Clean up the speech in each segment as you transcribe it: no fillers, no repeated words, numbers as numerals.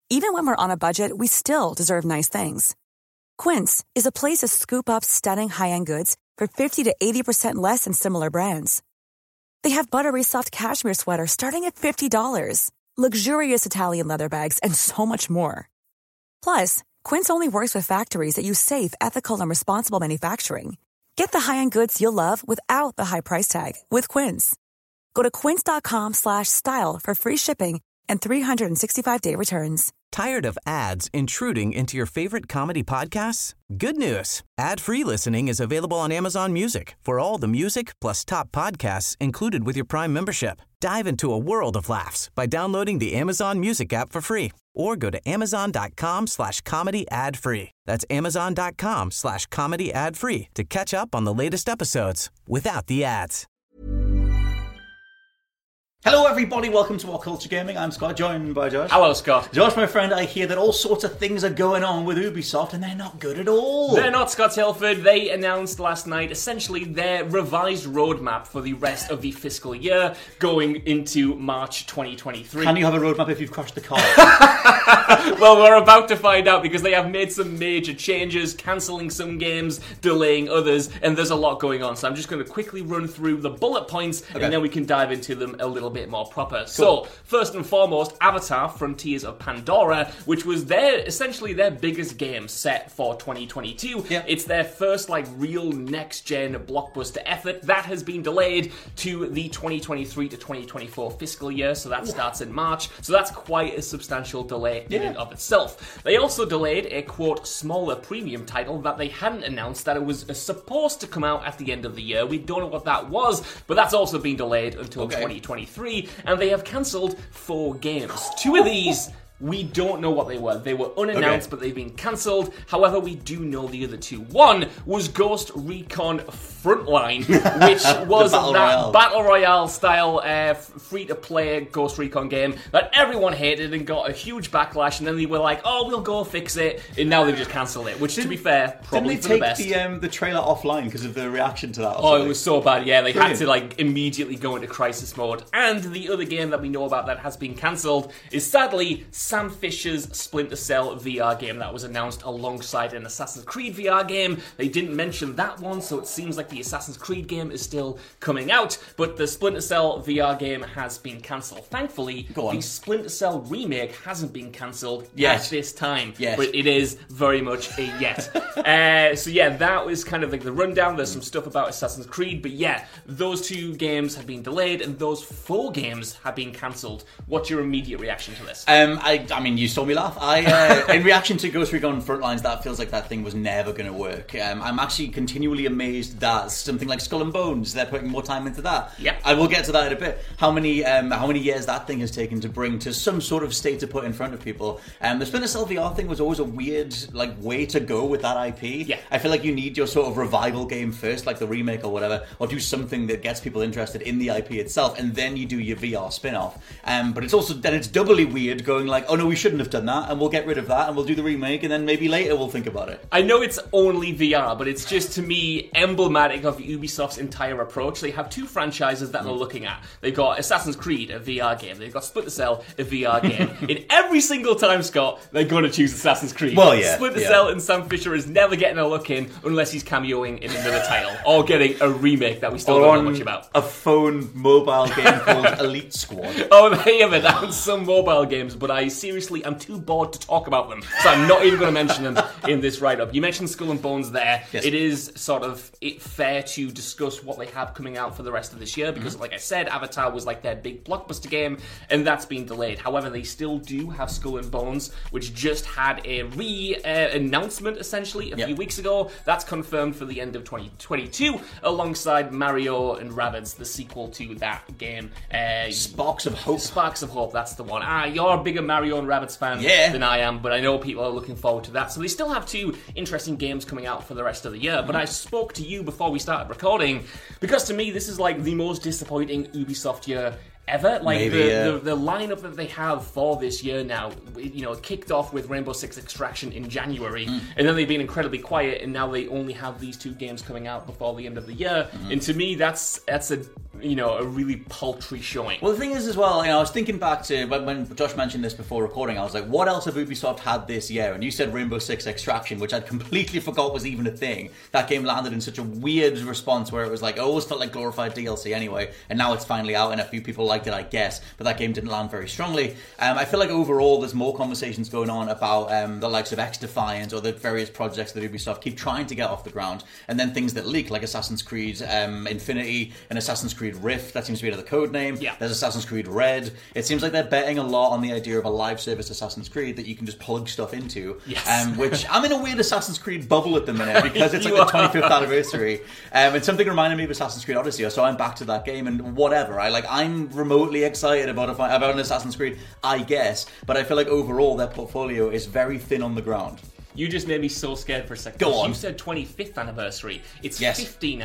Even when we're on a budget, we still deserve nice things. Quince is a place to scoop up stunning high-end goods for 50 to 80% less than similar brands. They have buttery soft cashmere sweaters starting at $50, luxurious Italian leather bags, and so much more. Plus, Quince only works with factories that use safe, ethical, and responsible manufacturing. Get the high-end goods you'll love without the high price tag with Quince. Go to quince.com/style for free shipping and 365-day returns. Tired of ads intruding into your favorite comedy podcasts? Good news. Ad-free listening is available on Amazon Music for all the music plus top podcasts included with your Prime membership. Dive into a world of laughs by downloading the Amazon Music app for free or go to amazon.com/comedy ad-free. That's amazon.com/comedy ad-free to catch up on the latest episodes without the ads. Hello everybody, welcome to What Culture Gaming. I'm Scott, joined by Josh. Hello, Scott. Josh, my friend, I hear that all sorts of things are going on with Ubisoft and they're not good at all. They're not, Scott Telford. They announced last night essentially their revised roadmap for the rest of the fiscal year going into March 2023. Can you have a roadmap if you've crashed the car? Well, we're about to find out because they have made some major changes, cancelling some games, delaying others, and there's a lot going on. So I'm just going to quickly run through the bullet points and then we can dive into them a little bit more proper. Cool. So, first and foremost, Avatar: Frontiers of Pandora, which was essentially their biggest game set for 2022. Yep. It's their first real next-gen blockbuster effort. That has been delayed to the 2023 to 2024 fiscal year, so that starts in March. So that's quite a substantial delay in and of itself. They also delayed a, quote, smaller premium title that they hadn't announced that it was supposed to come out at the end of the year. We don't know what that was, but that's also been delayed until 2023, and they have cancelled 4 games. 2 of these, we don't know what they were. They were unannounced, but they've been cancelled. However, we do know the other 2. One was Ghost Recon Frontline, which was that Battle Royale style free-to-play Ghost Recon game that everyone hated and got a huge backlash, and then they were like, oh, we'll go fix it, and now they've just cancelled it, which, to be fair, probably for the best. Didn't they take the trailer offline because of the reaction to that? Oh, it was so bad, yeah. They had to immediately go into crisis mode. And the other game that we know about that has been cancelled is, sadly, Sam Fisher's Splinter Cell VR game that was announced alongside an Assassin's Creed VR game. They didn't mention that one, so it seems like the Assassin's Creed game is still coming out, but the Splinter Cell VR game has been cancelled. Thankfully, the Splinter Cell remake hasn't been cancelled at this time, but it is very much a yet. So yeah, that was kind of the rundown. There's some stuff about Assassin's Creed, but yeah, those 2 games have been delayed and those 4 games have been cancelled. What's your immediate reaction to this? I mean, you saw me laugh. In reaction to Ghost Recon Frontlines, that feels like that thing was never going to work. I'm actually continually amazed that something like Skull and Bones, they're putting more time into that. Yep. I will get to that in a bit. How many years that thing has taken to bring to some sort of state to put in front of people. The Splinter Cell VR thing was always a weird way to go with that IP. Yeah. I feel like you need your sort of revival game first, like the remake or whatever, or do something that gets people interested in the IP itself, and then you do your VR spin-off. But it's also then it's doubly weird going oh no, we shouldn't have done that, and we'll get rid of that, and we'll do the remake, and then maybe later we'll think about it. I know it's only VR, but it's just, to me, emblematic of Ubisoft's entire approach. They have 2 franchises that they're looking at. They've got Assassin's Creed, a VR game. They've got Splinter Cell, a VR game. In every single time, Scott, they're going to choose Assassin's Creed. Well, yeah. Splinter Cell and Sam Fisher is never getting a look in unless he's cameoing in another title, or getting a remake that we still don't know much about. A phone mobile game called Elite Squad. Oh, they have announced some mobile games, but I'm too bored to talk about them, so I'm not even going to mention them in this write-up. You mentioned Skull and Bones there. Yes. It is sort of fair to discuss what they have coming out for the rest of this year, because like I said, Avatar was their big blockbuster game, and that's been delayed. However, they still do have Skull and Bones, which just had a announcement essentially a few weeks ago. That's confirmed for the end of 2022, alongside Mario and Rabbids, the sequel to that game. Sparks of Hope. Sparks of Hope, that's the one. You're a bigger Mario and Rabbids fan than I am, but I know people are looking forward to that. So they still have 2 interesting games coming out for the rest of the year. But I spoke to you before we started recording, because to me this is the most disappointing Ubisoft year ever. The lineup that they have for this year now, it kicked off with Rainbow Six Extraction in January, and then they've been incredibly quiet, and now they only have these 2 games coming out before the end of the year. And to me, that's a a really paltry showing. Well, the thing is as well, I was thinking back to when Josh mentioned this before recording, I was like, what else have Ubisoft had this year? And you said Rainbow Six Extraction, which I completely forgot was even a thing. That game landed in such a weird response where it was like, it always felt like glorified DLC anyway, and now it's finally out and a few people liked it, I guess, but that game didn't land very strongly. I feel like overall there's more conversations going on about the likes of X-Defiant or the various projects that Ubisoft keep trying to get off the ground, and then things that leak, like Assassin's Creed Infinity and Assassin's Creed Rift. That seems to be another code name. Yeah. There's Assassin's Creed Red. It seems like they're betting a lot on the idea of a live service Assassin's Creed that you can just plug stuff into. Yes. Which I'm in a weird Assassin's Creed bubble at the minute because it's like the 25th anniversary. And something reminded me of Assassin's Creed Odyssey, so I'm back to that game and whatever. I'm remotely excited about an Assassin's Creed, I guess. But I feel like overall their portfolio is very thin on the ground. You just made me so scared for a second. Go on. You said 25th anniversary. It's yes.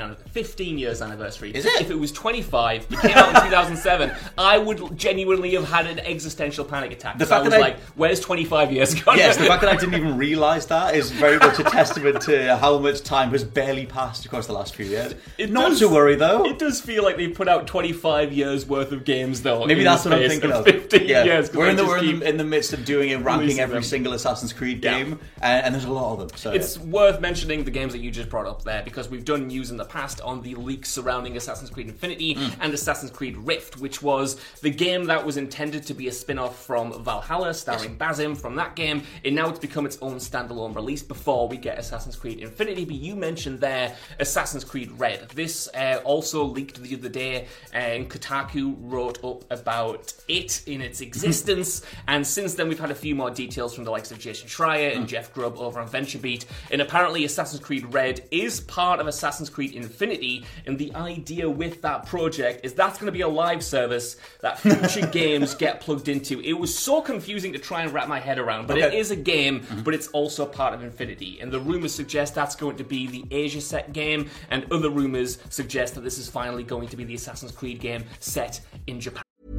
15 years anniversary. Is it? If it was 25, it came out in 2007, I would genuinely have had an existential panic attack. The fact that where's 25 years gone? Yes, the fact that I didn't even realise that is very much a testament to how much time has barely passed across the last few years. Not to worry, though. It does feel like they put out 25 years worth of games, though. Maybe that's what I'm thinking of. 15 years. We're in the midst of doing ranking every single Assassin's Creed game, and there's a lot of them. So it's worth mentioning the games that you just brought up there, because we've done news in the past on the leaks surrounding Assassin's Creed Infinity and Assassin's Creed Rift, which was the game that was intended to be a spin-off from Valhalla, starring Basim from that game, and now it's become its own standalone release before we get Assassin's Creed Infinity. But you mentioned there Assassin's Creed Red. This also leaked the other day, and Kotaku wrote up about it in its existence, and since then we've had a few more details from the likes of Jason Schreier and Jeff Grubb over on VentureBeat, and apparently Assassin's Creed Red is part of Assassin's Creed Infinity, and the idea with that project is that's going to be a live service that future games get plugged into. It was so confusing to try and wrap my head around, but it is a game, but it's also part of Infinity, and the rumours suggest that's going to be the Asia set game, and other rumours suggest that this is finally going to be the Assassin's Creed game set in Japan.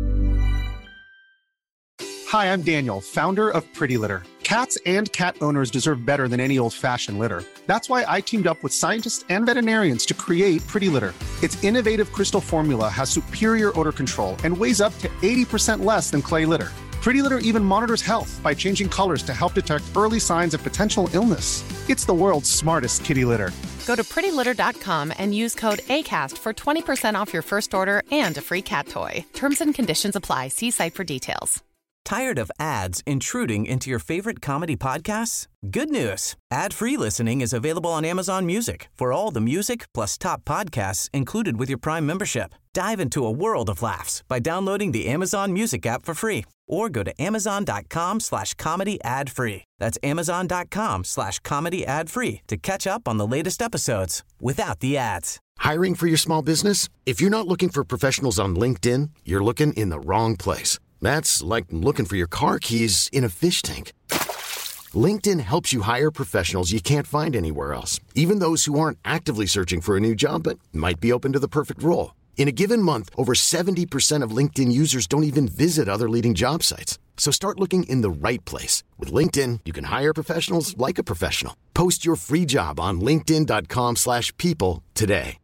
Hi, I'm Daniel, founder of Pretty Litter. Cats and cat owners deserve better than any old-fashioned litter. That's why I teamed up with scientists and veterinarians to create Pretty Litter. Its innovative crystal formula has superior odor control and weighs up to 80% less than clay litter. Pretty Litter even monitors health by changing colors to help detect early signs of potential illness. It's the world's smartest kitty litter. Go to prettylitter.com and use code ACAST for 20% off your first order and a free cat toy. Terms and conditions apply. See site for details. Tired of ads intruding into your favorite comedy podcasts? Good news. Ad-free listening is available on Amazon Music for all the music plus top podcasts included with your Prime membership. Dive into a world of laughs by downloading the Amazon Music app for free or go to amazon.com/comedy ad-free. That's amazon.com/comedy ad-free to catch up on the latest episodes without the ads. Hiring for your small business? If you're not looking for professionals on LinkedIn, you're looking in the wrong place. That's like looking for your car keys in a fish tank. LinkedIn helps you hire professionals you can't find anywhere else, even those who aren't actively searching for a new job but might be open to the perfect role. In a given month, over 70% of LinkedIn users don't even visit other leading job sites. So start looking in the right place. With LinkedIn, you can hire professionals like a professional. Post your free job on linkedin.com/people today.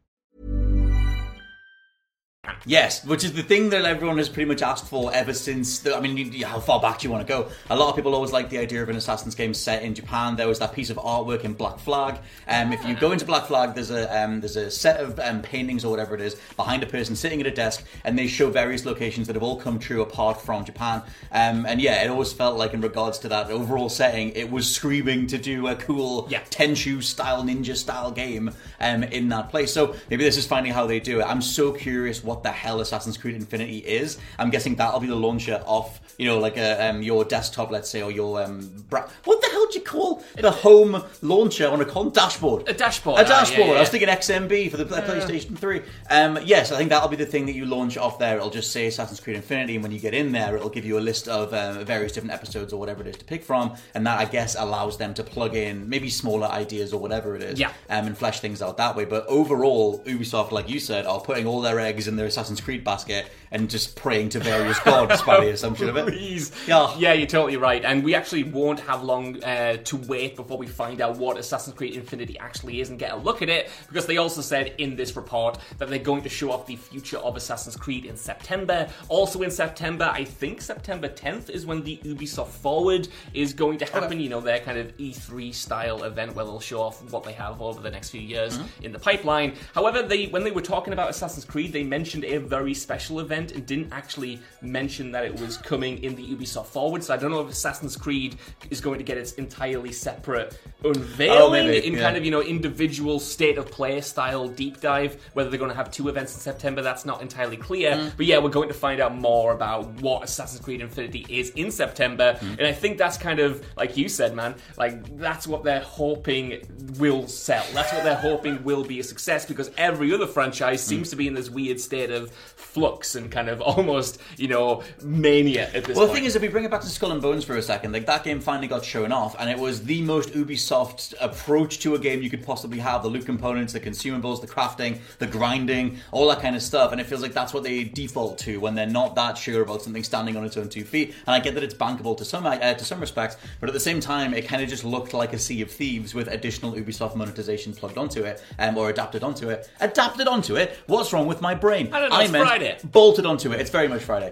Yes, which is the thing that everyone has pretty much asked for ever since. How far back do you want to go? A lot of people always like the idea of an Assassin's game set in Japan. There was that piece of artwork in Black Flag. If you go into Black Flag, there's a set of paintings or whatever it is behind a person sitting at a desk, and they show various locations that have all come true apart from Japan. It always felt like in regards to that overall setting, it was screaming to do a cool Tenchu style, ninja style game in that place. So maybe this is finally how they do it. I'm so curious what the hell Assassin's Creed Infinity is. I'm guessing that'll be the launcher off, your desktop, let's say, or your what the hell do you call the home launcher on a dashboard? A dashboard. I was thinking XMB for the PlayStation 3. Yes, I think that'll be the thing that you launch off there. It'll just say Assassin's Creed Infinity, and when you get in there, it'll give you a list of various different episodes or whatever it is to pick from, and that, I guess, allows them to plug in maybe smaller ideas or whatever it is, and flesh things out that way. But overall, Ubisoft, like you said, are putting all their eggs in their Assassin's Creed basket, and just praying to various gods by the assumption of it. Please. Yeah. Yeah, you're totally right. And we actually won't have long to wait before we find out what Assassin's Creed Infinity actually is and get a look at it, because they also said in this report that they're going to show off the future of Assassin's Creed in September. Also in September, I think September 10th is when the Ubisoft Forward is going to happen. You know, their kind of E3 style event where they'll show off what they have over the next few years in the pipeline. However, when they were talking about Assassin's Creed, they mentioned a very special event and didn't actually mention that it was coming in the Ubisoft Forward. So I don't know if Assassin's Creed is going to get its entirely separate unveiling kind of, you know, individual state of play style deep dive. Whether they're going to have 2 events in September, that's not entirely clear. But yeah, we're going to find out more about what Assassin's Creed Infinity is in September. And I think that's kind of, like you said, man, like that's what they're hoping will sell. That's what they're hoping will be a success, because every other franchise seems to be in this weird state of flux and kind of almost, you know, mania at this point. Well, the thing is, if we bring it back to Skull and Bones for a second, like that game finally got shown off, and it was the most Ubisoft approach to a game you could possibly have. The loot components, the consumables, the crafting, the grinding, all that kind of stuff. And it feels like that's what they default to when they're not that sure about something standing on its own 2 feet. And I get that it's bankable to some respects, but at the same time, it kind of just looked like a Sea of Thieves with additional Ubisoft monetization plugged onto it, or adapted onto it. Adapted onto it? What's wrong with my brain? I don't know, it's Friday. Bolted onto it. It's very much Friday.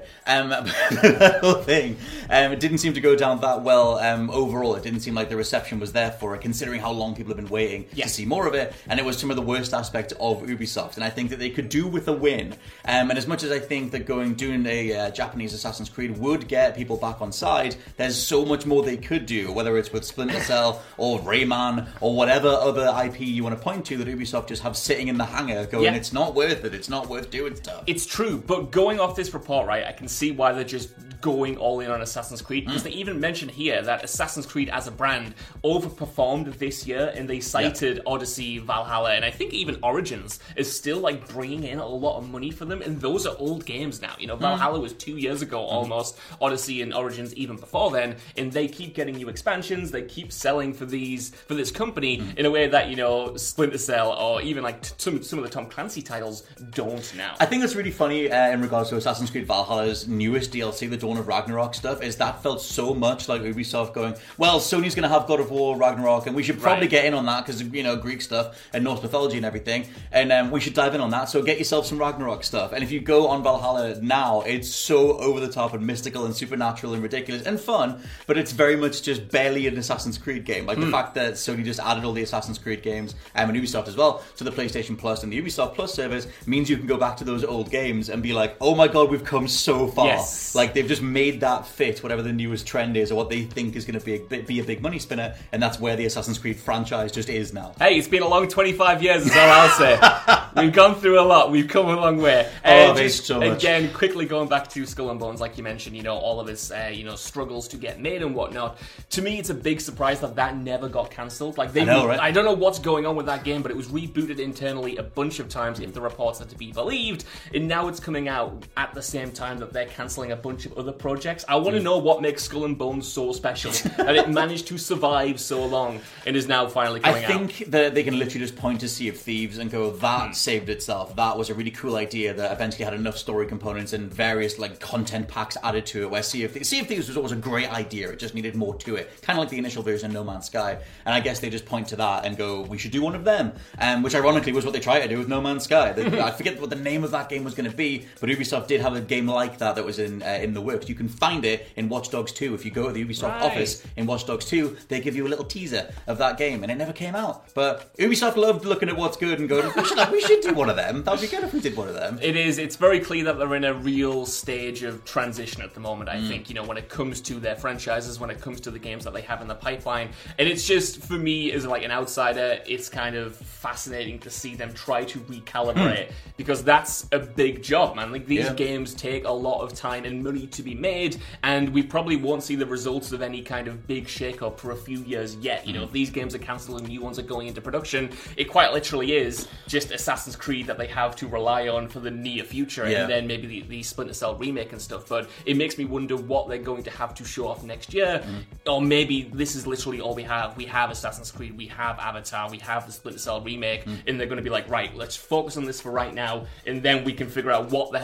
The whole thing, it didn't seem to go down that well overall. It didn't seem like the reception was there for it, considering how long people have been waiting to see more of it, and it was some of the worst aspects of Ubisoft. And I think that they could do with a win. And as much as I think that doing a Japanese Assassin's Creed would get people back on side, there's so much more they could do, whether it's with Splinter Cell or Rayman or whatever other IP you want to point to that Ubisoft just have sitting in the hangar going, it's not worth it, it's not worth doing stuff. It's true, but going off this report, right, I can see why they're just going all in on Assassin's Creed, because they even mentioned here that Assassin's Creed as a brand overperformed this year, and they cited Odyssey, Valhalla, and I think even Origins is still like bringing in a lot of money for them, and those are old games now. You know, Valhalla was 2 years ago almost, Odyssey and Origins even before then, and they keep getting new expansions, they keep selling for this company in a way that, you know, Splinter Cell or even like some of the Tom Clancy titles don't now. I think that's really funny in regards to Assassin's Creed Valhalla's newest DLC, the Dawn of Ragnarok stuff, is that felt so much like Ubisoft going, well, Sony's going to have God of War Ragnarok, and we should probably get in on that because, you know, Greek stuff and Norse mythology and everything, and we should dive in on that, so get yourself some Ragnarok stuff. And if you go on Valhalla now, it's so over the top and mystical and supernatural and ridiculous and fun, but it's very much just barely an Assassin's Creed game. Like the fact that Sony just added all the Assassin's Creed games, and Ubisoft as well, to the PlayStation Plus and the Ubisoft Plus service means you can go back to those old games and be like, oh my god, we've come so far. Yes. Like they've just made that fit whatever the newest trend is or what they think is going to be a big money spinner, and that's where the Assassin's Creed franchise just is now. Hey, it's been a long 25 years is all I'll say. We've gone through a lot, we've come a long way. Just so much. Again, quickly going back to Skull and Bones, like you mentioned, you know, all of his struggles to get made and whatnot. To me, it's a big surprise that never got cancelled. Like I don't know what's going on with that game, but it was rebooted internally a bunch of times, if the reports are to be believed, and now it's coming out at the same time that they're cancelling a bunch of other projects. I want to know what makes Skull and Bones so special that it managed to survive so long and is now finally coming out. I think that they can literally just point to Sea of Thieves and go, that saved itself. That was a really cool idea that eventually had enough story components and various like content packs added to it, where Sea of Thieves was always a great idea. It just needed more to it. Kind of like the initial version of No Man's Sky. And I guess they just point to that and go, we should do one of them. Which ironically was what they tried to do with No Man's Sky. I forget what the name of that game was going to be, but Ubisoft did have a game like that was in the works. You can find it in Watch Dogs 2. If you go to the Ubisoft office in Watch Dogs 2, they give you a little teaser of that game, and it never came out. But Ubisoft loved looking at what's good and going, we should do one of them. That would be good if we did one of them. It's very clear that they're in a real stage of transition at the moment, I think, you know, when it comes to their franchises, when it comes to the games that they have in the pipeline. And it's just, for me, as like an outsider, it's kind of fascinating to see them try to recalibrate, because that's a big job, man. Like, these games take a lot of time and money to be made, and we probably won't see the results of any kind of big shake-up for a few years yet. You know, if these games are cancelled and new ones are going into production, it quite literally is just Assassin's Creed that they have to rely on for the near future, and then maybe the Splinter Cell remake and stuff. But it makes me wonder what they're going to have to show off next year, or maybe this is literally all we have. We have Assassin's Creed, we have Avatar, we have the Splinter Cell remake, and they're going to be like, right, let's focus on this for right now, and then we can figure out what the hell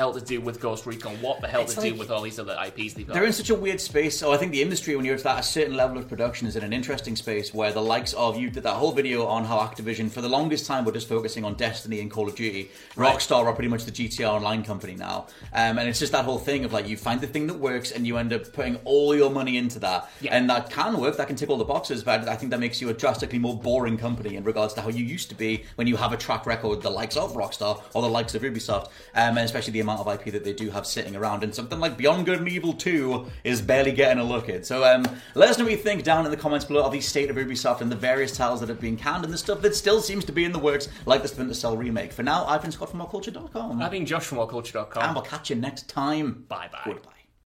hell to do with Ghost Recon? What the hell to do with all these other IPs they've got? They're in such a weird space. So I think the industry, when you're at a certain level of production, is in an interesting space where the likes of, you did that whole video on how Activision, for the longest time, were just focusing on Destiny and Call of Duty. Rockstar are pretty much the GTA Online company now. And it's just that whole thing of like, you find the thing that works and you end up putting all your money into that. Yeah. And that can work, that can tick all the boxes, but I think that makes you a drastically more boring company in regards to how you used to be when you have a track record the likes of Rockstar or the likes of Ubisoft, and especially the amount of IP that they do have sitting around. And something like Beyond Good and Evil 2 is barely getting a look at. So let us know what you think down in the comments below of the state of Ubisoft and the various titles that have been canned and the stuff that still seems to be in the works, like the Splinter Cell remake. For now, I've been Scott from WhatCulture.com. I've been Josh from WhatCulture.com. And we'll catch you next time. Bye-bye. Goodbye.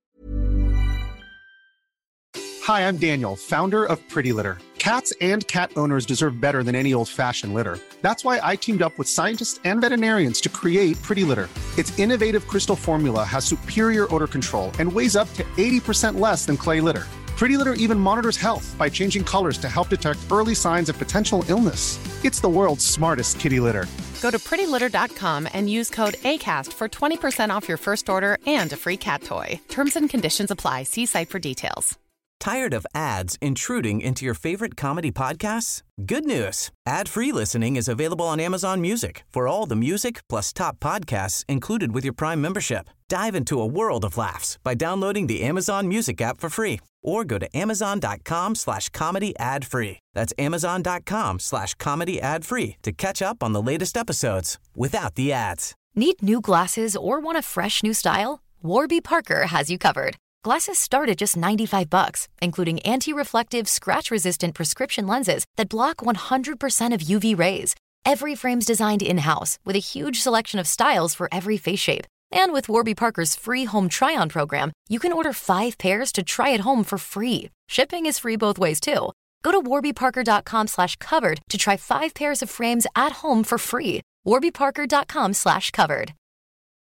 Hi, I'm Daniel, founder of Pretty Litter. Cats and cat owners deserve better than any old-fashioned litter. That's why I teamed up with scientists and veterinarians to create Pretty Litter. Its innovative crystal formula has superior odor control and weighs up to 80% less than clay litter. Pretty Litter even monitors health by changing colors to help detect early signs of potential illness. It's the world's smartest kitty litter. Go to prettylitter.com and use code ACAST for 20% off your first order and a free cat toy. Terms and conditions apply. See site for details. Tired of ads intruding into your favorite comedy podcasts? Good news. Ad-free listening is available on Amazon Music for all the music plus top podcasts included with your Prime membership. Dive into a world of laughs by downloading the Amazon Music app for free or go to amazon.com/comedy ad-free. That's amazon.com/comedy ad-free to catch up on the latest episodes without the ads. Need new glasses or want a fresh new style? Warby Parker has you covered. Glasses start at just $95, including anti-reflective, scratch-resistant prescription lenses that block 100% of UV rays. Every frame's designed in-house with a huge selection of styles for every face shape. And with Warby Parker's free home try-on program, you can order 5 pairs to try at home for free. Shipping is free both ways, too. Go to warbyparker.com/covered to try 5 pairs of frames at home for free. warbyparker.com/covered.